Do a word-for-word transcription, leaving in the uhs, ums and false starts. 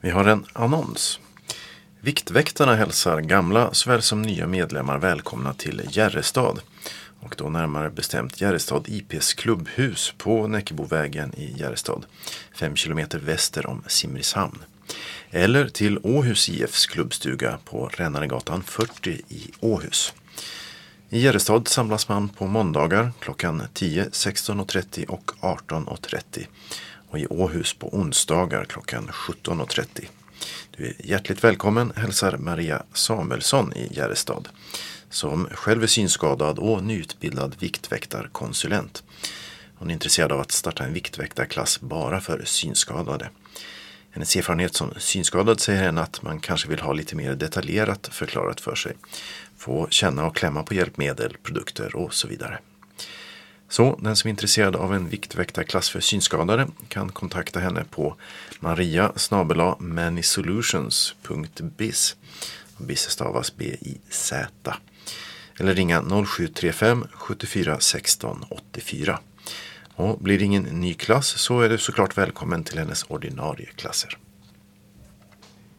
Vi har en annons. Viktväktarna hälsar gamla såväl som nya medlemmar välkomna till Järrestad. Och då närmare bestämt Järrestad I P:s klubbhus på Näckebovägen i Järrestad. Fem kilometer väster om Simrishamn. Eller till Åhus I F:s klubbstuga på Rännaregatan fyrtio i Åhus. I Järrestad samlas man på måndagar klockan tio, sexton och trettio och arton och trettio. Och i Åhus på onsdagar klockan sjutton och trettio. Du är hjärtligt välkommen, hälsar Maria Samuelsson i Järrestad, som själv är synskadad och nyutbildad viktväktarkonsulent. Hon är intresserad av att starta en viktväktarklass bara för synskadade. Hennes erfarenhet som synskadad säger henne att man kanske vill ha lite mer detaljerat förklarat för sig. Få känna och klämma på hjälpmedel, produkter och så vidare. Så den som är intresserad av en viktväktarklass för synskadade kan kontakta henne på maria snabel-a manysolutions punkt biz. Biz stavas B I Z. Eller ringa noll sju tre fem sjuttiofyra sexton åttiofyra. Och blir det ingen ny klass så är du såklart välkommen till hennes ordinarie klasser.